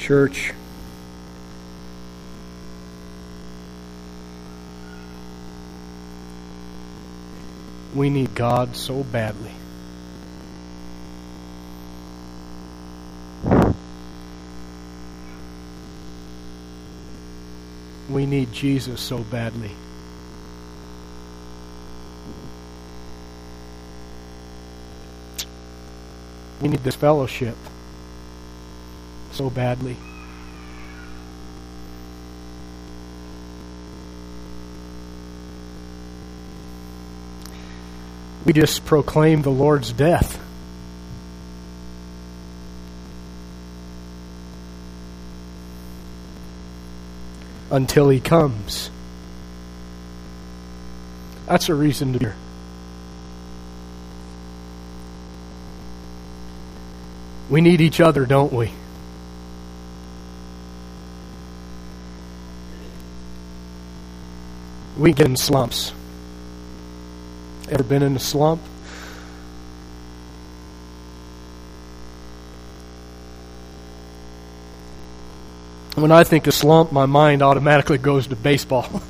Church, we need God so badly. We need Jesus so badly. We need this fellowship so badly. We just proclaim the Lord's death. Until He comes. That's a reason to be here. We need each other, don't we? We get in slumps. Ever been in a slump? When I think of slump, my mind automatically goes to baseball.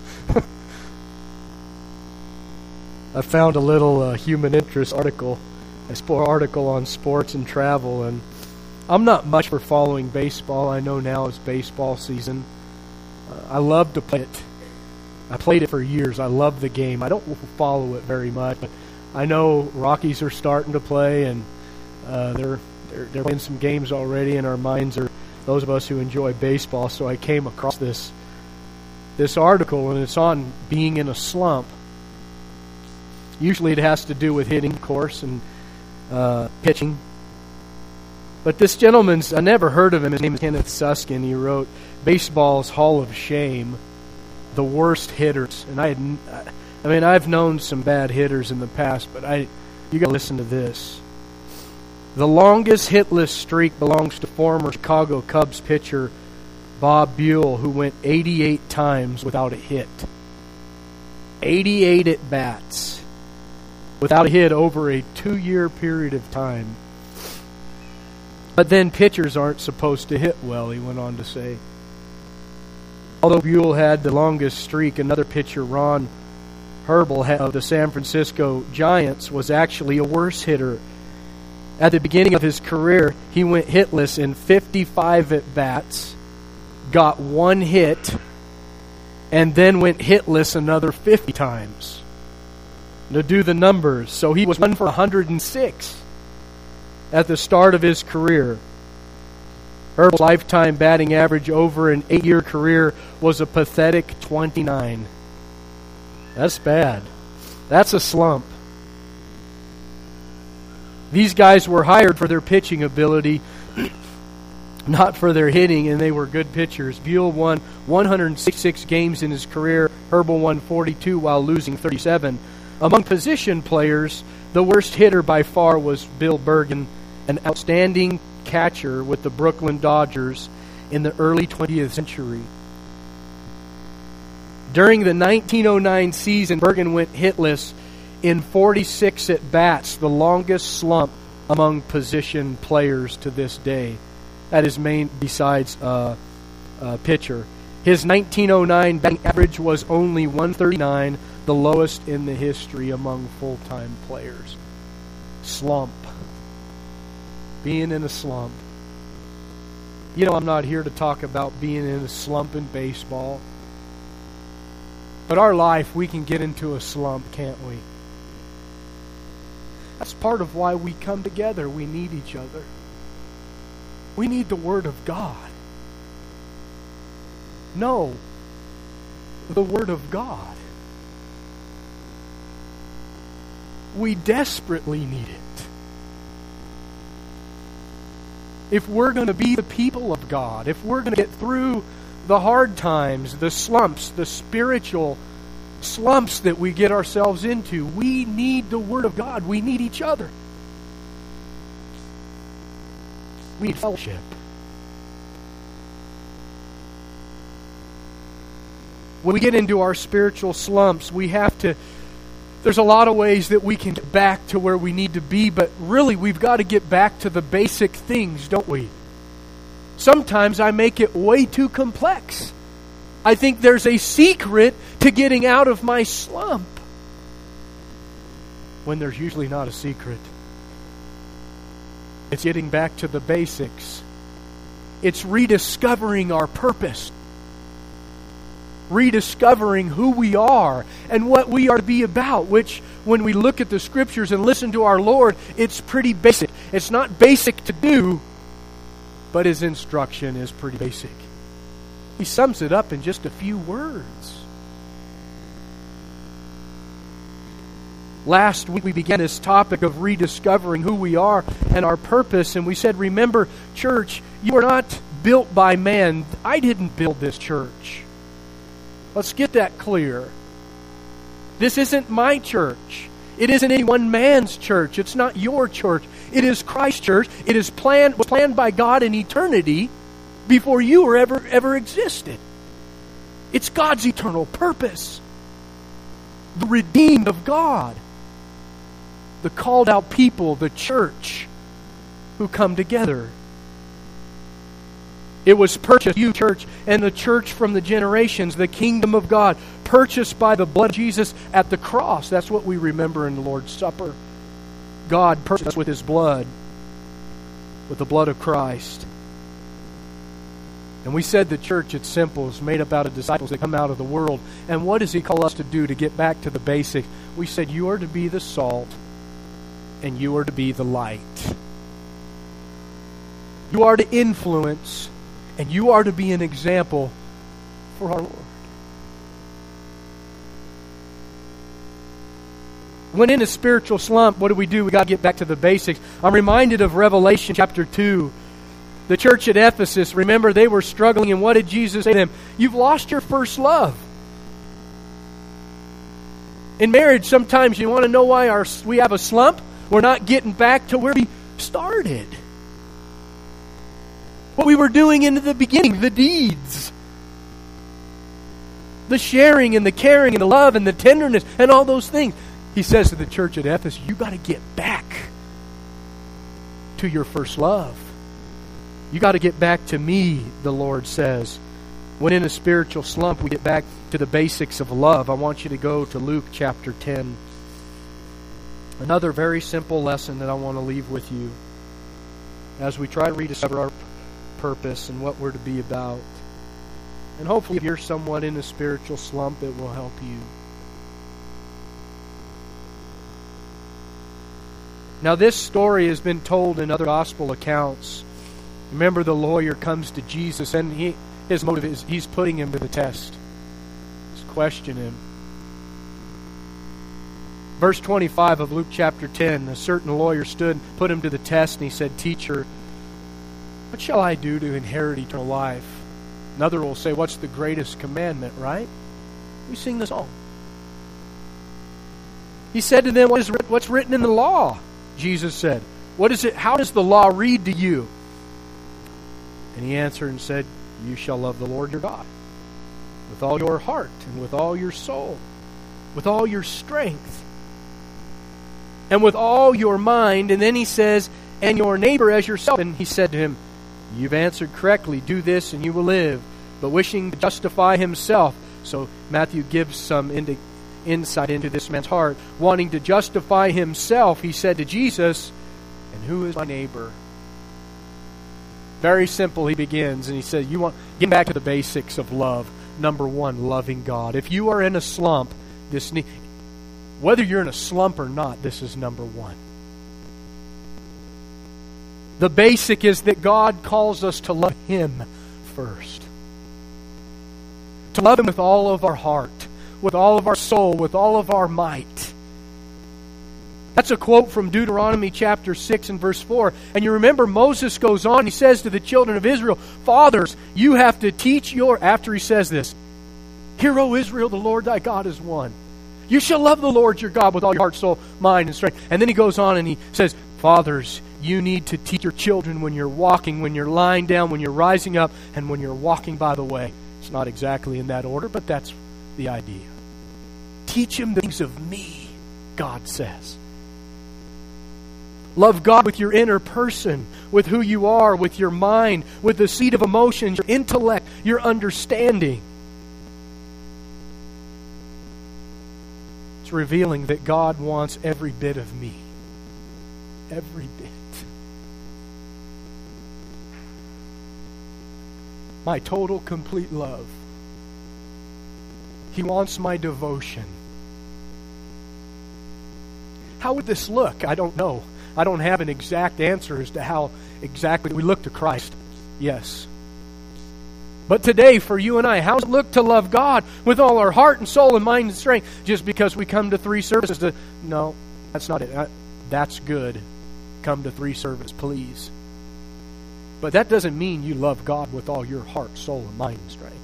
I found a little human interest article on sports and travel, and I'm not much for following baseball. I know now it's baseball season. I love to play it. I played it for years. I love the game. I don't follow it very much, but I know Rockies are starting to play, and they're playing some games already, and our minds are those of us who enjoy baseball. So I came across this article, and it's on being in a slump. Usually it has to do with hitting, of course, and pitching. But this gentleman's, I never heard of him. His name is Kenneth Susskind. He wrote Baseball's Hall of Shame, the worst hitters. And I've known some bad hitters in the past, but you got to listen to this. The longest hitless streak belongs to former Chicago Cubs pitcher Bob Buell, who went 88 times without a hit. 88 at-bats without a hit over a 2-year period of time. But then pitchers aren't supposed to hit well, he went on to say. Although Buell had the longest streak, another pitcher, Ron Herbel of the San Francisco Giants, was actually a worse hitter. At the beginning of his career, he went hitless in 55 at-bats, got 1 hit, and then went hitless another 50 times. To do the numbers, so he was 1 for 106 at the start of his career. Herb's lifetime batting average over an 8-year career was a pathetic 29. That's bad. That's a slump. These guys were hired for their pitching ability, not for their hitting, and they were good pitchers. Buell won 166 games in his career. Herbel won 42 while losing 37. Among position players, the worst hitter by far was Bill Bergen, an outstanding catcher with the Brooklyn Dodgers in the early 20th century. During the 1909 season, Bergen went hitless in 46 at-bats, the longest slump among position players to this day. That is besides pitcher. His 1909 batting average was only 139, the lowest in the history among full-time players. Slump. Being in a slump. You know, I'm not here to talk about being in a slump in baseball. But our life, we can get into a slump, can't we? That's part of why we come together. We need each other. We need the Word of God. No, the Word of God. We desperately need it. If we're going to be the people of God, if we're going to get through the hard times, the slumps, the spiritual slumps that we get ourselves into, we need the Word of God. We need each other. We need fellowship. When we get into our spiritual slumps, there's a lot of ways that we can get back to where we need to be, but really we've got to get back to the basic things, don't we? Sometimes I make it way too complex. I think there's a secret to getting out of my slump, when there's usually not a secret. It's getting back to the basics. It's rediscovering our purpose. Rediscovering who we are and what we are to be about, which, when we look at the Scriptures and listen to our Lord, it's pretty basic. It's not basic to do, but His instruction is pretty basic. He sums it up in just a few words. Last week we began this topic of rediscovering who we are and our purpose, and we said, remember, church, you are not built by man. I didn't build this church. Let's get that clear. This isn't my church. It isn't any one man's church. It's not your church. It is Christ's church. It was planned by God in eternity before you were ever existed. It's God's eternal purpose. The redeemed of God. The called out people, the church, who come together. It was purchased, you church, and the church from the generations, the kingdom of God, purchased by the blood of Jesus at the cross. That's what we remember in the Lord's Supper. God purchased us with His blood, with the blood of Christ. And we said the church, it's simple, is made up out of disciples that come out of the world. And what does He call us to do to get back to the basics? We said you are to be the salt and you are to be the light. You are to influence and you are to be an example for our Lord. When in a spiritual slump, what do? We got to get back to the basics. I'm reminded of Revelation chapter 2. The church at Ephesus, remember, they were struggling, and what did Jesus say to them? You've lost your first love. In marriage, sometimes you want to know why we have a slump? We're not getting back to where we started. What we were doing in the beginning, the deeds. The sharing and the caring and the love and the tenderness and all those things. He says to the church at Ephesus, you got to get back to your first love. You got to get back to me, the Lord says. When in a spiritual slump, we get back to the basics of love. I want you to go to Luke chapter 10. Another very simple lesson that I want to leave with you as we try to rediscover our purpose and what we're to be about. And hopefully, if you're somewhat in a spiritual slump, it will help you. Now, this story has been told in other gospel accounts. Remember, the lawyer comes to Jesus, and his motive is he's putting him to the test. He's questioning him. Verse 25 of Luke chapter 10, a certain lawyer stood, put him to the test, and he said, Teacher, what shall I do to inherit eternal life? Another will say, what's the greatest commandment, right? We sing the song. He said to them, what's written in the law? Jesus said, what is it? How does the law read to you? And he answered and said, you shall love the Lord your God with all your heart and with all your soul, with all your strength, and with all your mind. And then he says, and your neighbor as yourself. And he said to him, you've answered correctly. Do this and you will live. But wishing to justify himself. So Matthew gives some insight into this man's heart. Wanting to justify himself, he said to Jesus, and who is my neighbor? Very simple, he begins, and he says, get back to the basics of love. Number one, loving God. If you are in a slump, whether you're in a slump or not, this is number one. The basic is that God calls us to love Him first. To love Him with all of our heart, with all of our soul, with all of our might. That's a quote from Deuteronomy chapter 6 and verse 4. And you remember Moses goes on, he says to the children of Israel, Fathers, you have to teach after he says this, Hear, O Israel, the Lord thy God is one. You shall love the Lord your God with all your heart, soul, mind, and strength. And then he goes on and he says, Fathers, you need to teach your children when you're walking, when you're lying down, when you're rising up, and when you're walking by the way. It's not exactly in that order, but that's the idea. Teach them the things of me, God says. Love God with your inner person, with who you are, with your mind, with the seat of emotions, your intellect, your understanding. It's revealing that God wants every bit of me. Every bit. My total, complete love. He wants my devotion. How would this look? I don't know. I don't have an exact answer as to how exactly we look to Christ. Yes. But today, for you and I, how does it look to love God with all our heart and soul and mind and strength just because we come to 3 services? No, that's not it. That's good. Come to 3 services, please. But that doesn't mean you love God with all your heart, soul, and mind and strength.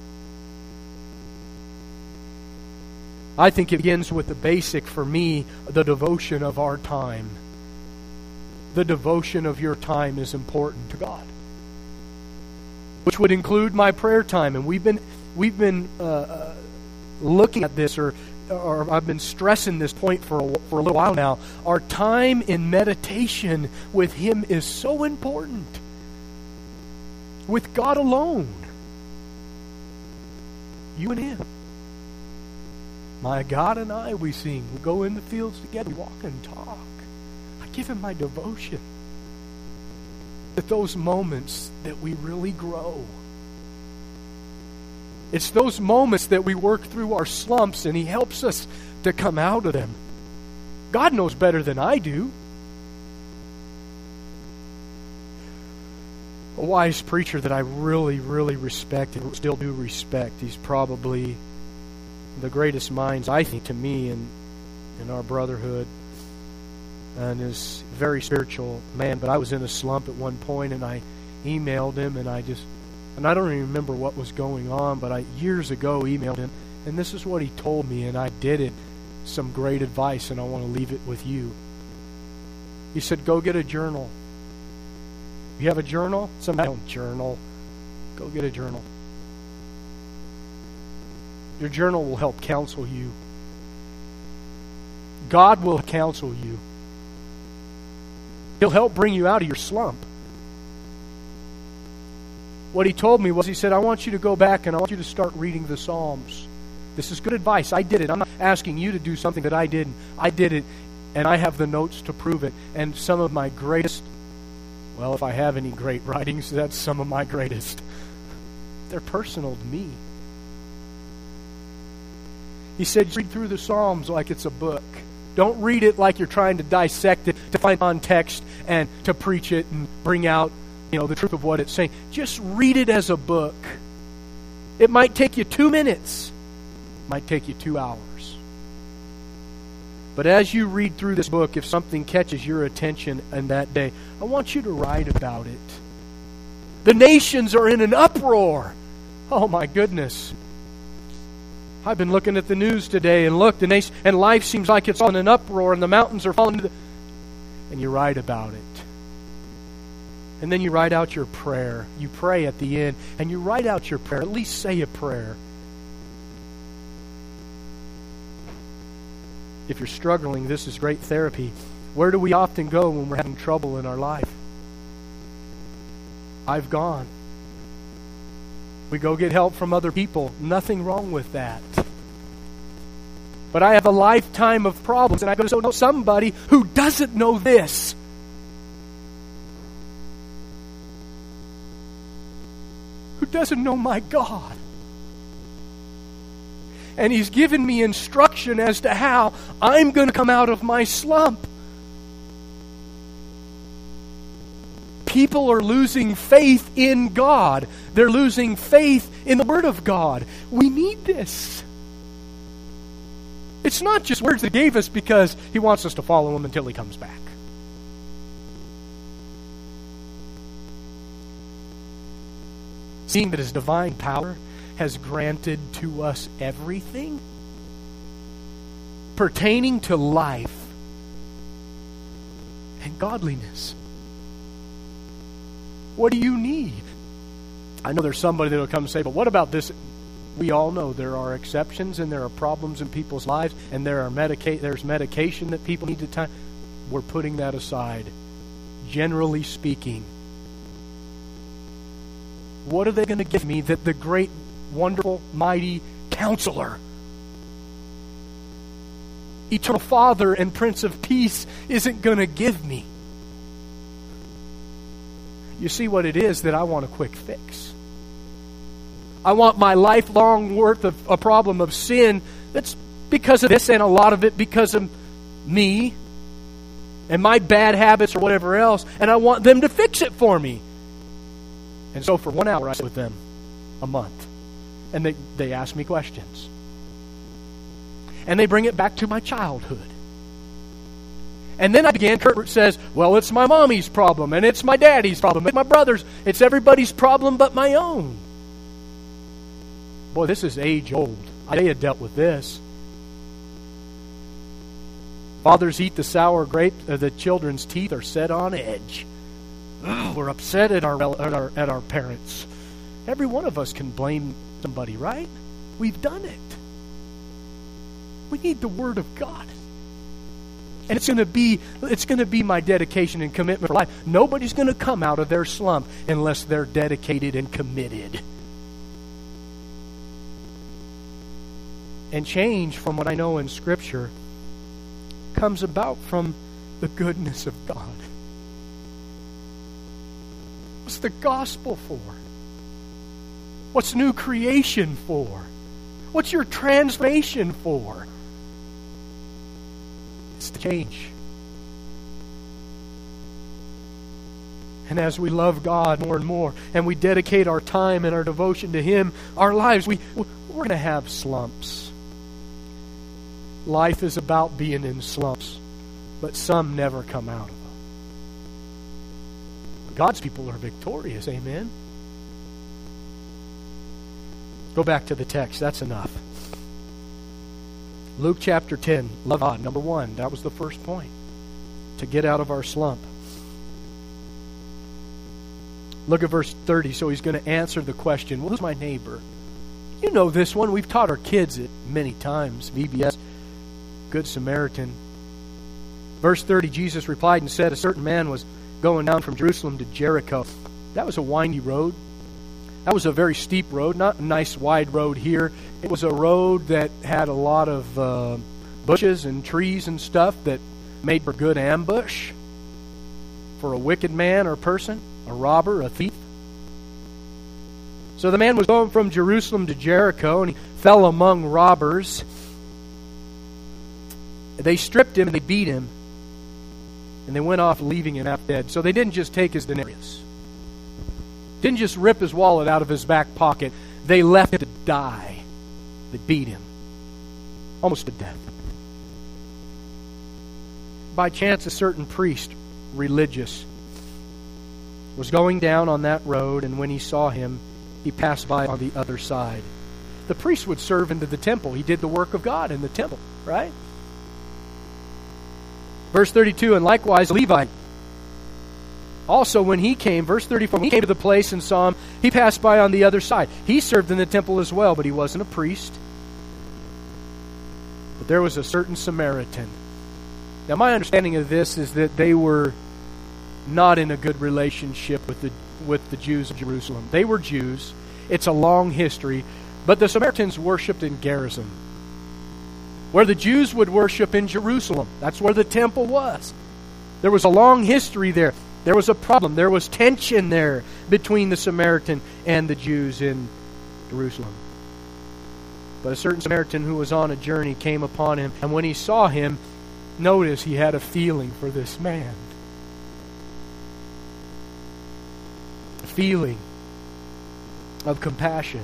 I think it begins with the basic, for me, the devotion of our time. The devotion of your time is important to God, which would include my prayer time. And we've been looking at this, or I've been stressing this point for a little while now. Our time in meditation with Him is so important. With God alone. You and Him. My God and I, we sing. We go in the fields together. We walk and talk. I give Him my devotion. At those moments that we really grow. It's those moments that we work through our slumps and He helps us to come out of them. God knows better than I do. A wise preacher that I really, really respect and still do respect. He's probably the greatest minds, I think, to me in our brotherhood, and is a very spiritual man. But I was in a slump at one point, and I emailed him, and I don't even remember what was going on, but I years ago emailed him, and this is what he told me, and I did it. Some great advice, and I want to leave it with you. He said, go get a journal. You have a journal? Somebody don't journal. Go get a journal. Your journal will help counsel you. God will counsel you. He'll help bring you out of your slump. What he told me was, he said, I want you to go back and I want you to start reading the Psalms. This is good advice. I did it. I'm not asking you to do something that I didn't. I did it, and I have the notes to prove it. And some of my greatest, well, if I have any great writings, that's some of my greatest. They're personal to me. He said, read through the Psalms like it's a book. Don't read it like you're trying to dissect it, to find context, and to preach it and bring out, the truth of what it's saying. Just read it as a book. It might take you 2 minutes. It might take you 2 hours. But as you read through this book, if something catches your attention in that day, I want you to write about it. The nations are in an uproar. Oh my goodness. I've been looking at the news today and looked, and life seems like it's on an uproar, and the mountains are falling. And you write about it. And then you write out your prayer. You pray at the end, and you write out your prayer. At least say a prayer. If you're struggling, this is great therapy. Where do we often go when we're having trouble in our life? I've gone. We go get help from other people. Nothing wrong with that. But I have a lifetime of problems, and I go to somebody who doesn't know this. Who doesn't know my God. And He's given me instruction as to how I'm going to come out of my slump. People are losing faith in God. They're losing faith in the Word of God. We need this. It's not just words that He gave us because He wants us to follow Him until He comes back. Seeing that His divine power has granted to us everything pertaining to life and godliness. What do you need? I know there's somebody that will come and say, but what about this? We all know there are exceptions and there are problems in people's lives, and there's medication that people need to take. We're putting that aside. Generally speaking, What are they going to give me that the great, wonderful, mighty Counselor, Eternal Father and Prince of Peace isn't going to give me? You see what it is that I want a quick fix. I want my lifelong worth of a problem of sin that's because of this, and a lot of it because of me and my bad habits or whatever else, and I want them to fix it for me. And so for 1 hour I sit with them a month, and they ask me questions. And they bring it back to my childhood. And then I began, Kurt says, well, it's my mommy's problem, and it's my daddy's problem, it's my brother's, it's everybody's problem but my own. Boy, this is age old. Isaiah dealt with this. Fathers eat the sour grape, the children's teeth are set on edge. We're upset at our parents. Every one of us can blame somebody, right? We've done it. We need the Word of God. And it's going to be my dedication and commitment for life. Nobody's going to come out of their slump unless they're dedicated and committed. And change, from what I know in Scripture, comes about from the goodness of God. What's the gospel for? What's new creation for? What's your transformation for? It's the change. And as we love God more and more, and we dedicate our time and our devotion to Him, our lives, we're going to have slumps. Life is about being in slumps, but some never come out of them. God's people are victorious, amen? Go back to the text, that's enough. Luke chapter 10, love God, number 1. That was the first point, to get out of our slump. Look at verse 30. So he's going to answer the question, well, who's my neighbor? You know this one. We've taught our kids it many times. VBS, Good Samaritan. Verse 30, Jesus replied and said, a certain man was going down from Jerusalem to Jericho. That was a windy road. That was a very steep road, not a nice wide road here. It was a road that had a lot of bushes and trees and stuff that made for good ambush for a wicked man or person, a robber, a thief. So the man was going from Jerusalem to Jericho, and he fell among robbers. They stripped him and they beat him, and they went off leaving him half dead. So they didn't just take his denarius. Didn't just rip his wallet out of his back pocket. They left him to die. They beat him almost to death. By chance, a certain priest, religious, was going down on that road, and when he saw him, he passed by on the other side. The priest would serve into the temple. He did the work of God in the temple, right? Verse 32, and likewise Levite. Also when he came, verse 34, when he came to the place and saw him, he passed by on the other side. He served in the temple as well, but he wasn't a priest. But there was a certain Samaritan. Now my understanding of this is that they were not in a good relationship with the Jews of Jerusalem. They were Jews. It's a long history. But the Samaritans worshipped in Gerizim, where the Jews would worship in Jerusalem. That's where the temple was. There was a long history there. There was a problem. There was tension there between the Samaritan and the Jews in Jerusalem. But a certain Samaritan who was on a journey came upon him, and when he saw him, notice he had a feeling for this man. A feeling of compassion.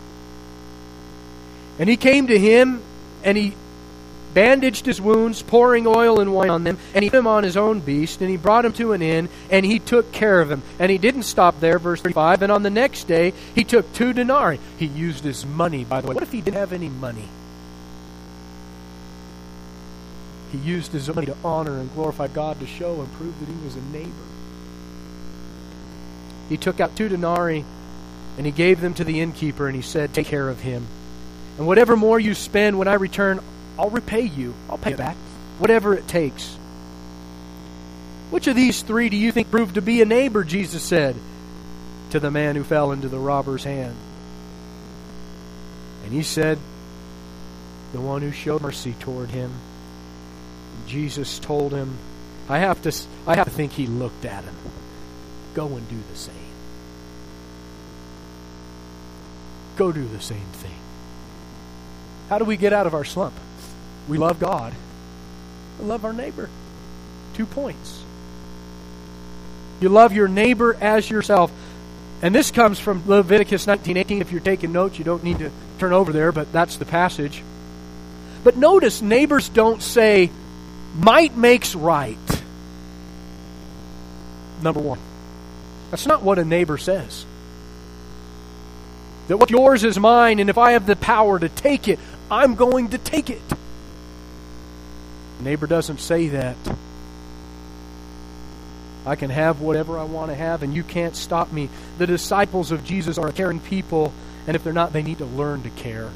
And he came to him, and he bandaged his wounds, pouring oil and wine on them, and he put him on his own beast, and he brought him to an inn, and he took care of him. And he didn't stop there, verse 35, and on the next day he took 2 denarii. He used his money, by the way. What if he didn't have any money? He used his money to honor and glorify God, to show and prove that he was a neighbor. He took out 2 denarii, and he gave them to the innkeeper, and he said, take care of him. And whatever more you spend when I return, I'll repay you. I'll pay it back. Whatever it takes. Which of these 3 do you think proved to be a neighbor? Jesus said. to the man who fell into the robber's hand. And he said, the one who showed mercy toward him. And Jesus told him, I have to think he looked at him. Go and do the same. Go do the same thing. How do we get out of our slump? We love God. We love our neighbor. 2 points. You love your neighbor as yourself. And this comes from Leviticus 19:18. If you're taking notes, you don't need to turn over there, but that's the passage. But notice, neighbors don't say, might makes right. Number one. That's not what a neighbor says. That what's yours is mine, and if I have the power to take it, I'm going to take it. A neighbor doesn't say that. I can have whatever I want to have, and you can't stop me. The disciples of Jesus are a caring people, and if they're not, they need to learn to care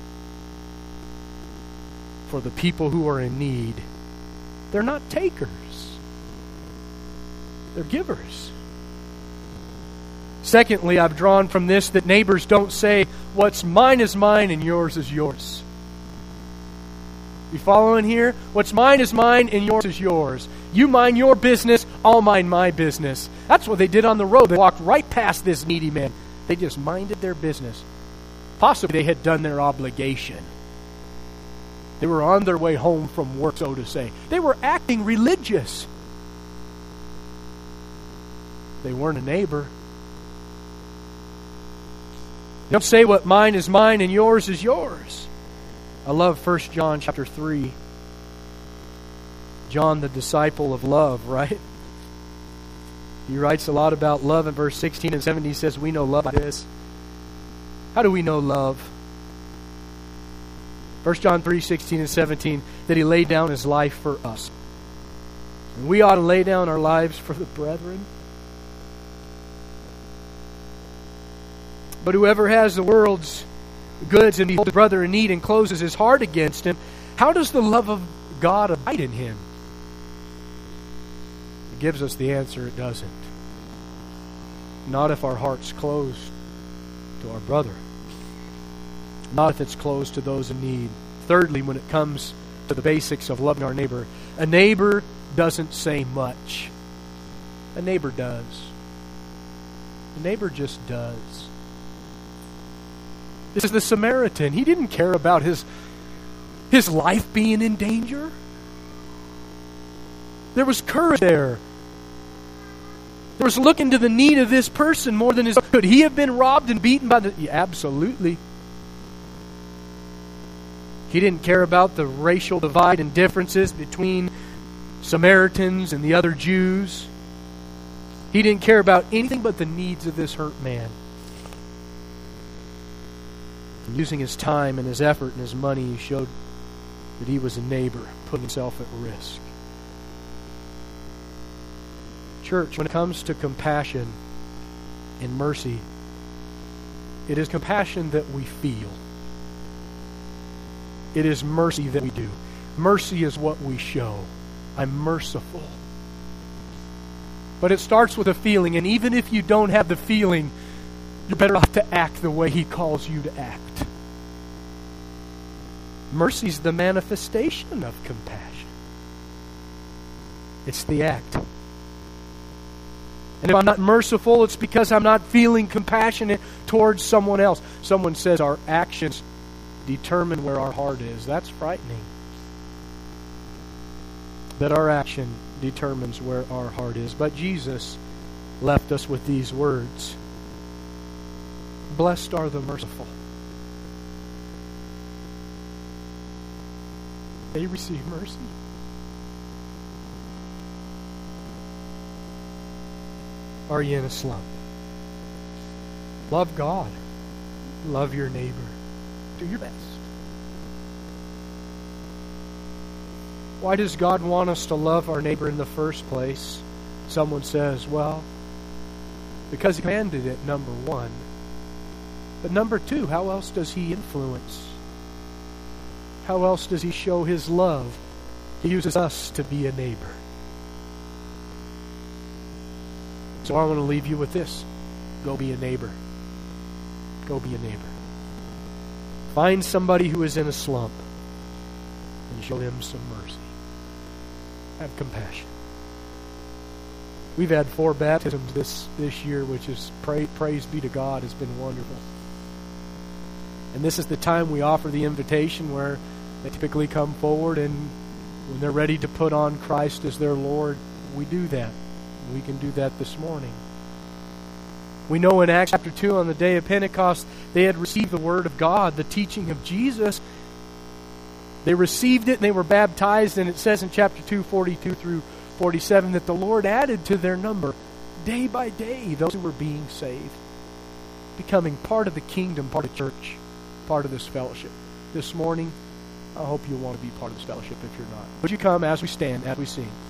for the people who are in need. They're not takers. They're givers. Secondly, I've drawn from this that neighbors don't say, what's mine is mine and yours is yours. You following here? What's mine is mine and yours is yours. You mind your business, I'll mind my business. That's what they did on the road. They walked right past this needy man. They just minded their business. Possibly they had done their obligation. They were on their way home from work, so to say. They were acting religious. They weren't a neighbor. You don't say what mine is mine and yours is yours. I love 1 John chapter 3. John, the disciple of love, right? He writes a lot about love in verse 16 and 17. He says, we know love by this. How do we know love? 1 John 3, 16 and 17, that he laid down his life for us. And we ought to lay down our lives for the brethren. But whoever has the world's goods and beholds a brother in need and closes his heart against him, how does the love of God abide in him? It gives us the answer, it doesn't. Not if our heart's closed to our brother. Not if it's closed to those in need. Thirdly, when it comes to the basics of loving our neighbor, a neighbor doesn't say much. A neighbor does. A neighbor just does. This is the Samaritan. He didn't care about his life being in danger. There was courage there. There was looking to the need of this person more than his own. Could he have been robbed and beaten by the... Yeah, absolutely. He didn't care about the racial divide and differences between Samaritans and the other Jews. He didn't care about anything but the needs of this hurt man. And using his time and his effort and his money, he showed that he was a neighbor, putting himself at risk. Church, when it comes to compassion and mercy, it is compassion that we feel. It is mercy that we do. Mercy is what we show. I'm merciful. But it starts with a feeling, and even if you don't have the feeling, you're better off to act the way He calls you to act. Mercy is the manifestation of compassion. It's the act. And if I'm not merciful, it's because I'm not feeling compassionate towards someone else. Someone says our actions determine where our heart is. That's frightening. That our action determines where our heart is. But Jesus left us with these words. Blessed are the merciful. They receive mercy. Are you in a slump? Love God. Love your neighbor. Do your best. Why does God want us to love our neighbor in the first place? Someone says, well, because He commanded it, number one. But number two, how else does He influence? How else does He show His love? He uses us to be a neighbor. So I want to leave you with this. Go be a neighbor. Go be a neighbor. Find somebody who is in a slump and show them some mercy. Have compassion. We've had 4 baptisms this year, which is, praise be to God, has been wonderful. And this is the time we offer the invitation where they typically come forward, and when they're ready to put on Christ as their Lord, we do that. We can do that this morning. We know in Acts chapter 2, on the day of Pentecost, they had received the Word of God, the teaching of Jesus. They received it and they were baptized, and it says in chapter 2, 42 through 47, that the Lord added to their number, day by day, those who were being saved, becoming part of the kingdom, part of the church, part of this fellowship. This morning, I hope you'll want to be part of this fellowship if you're not. Would you come as we stand, as we sing?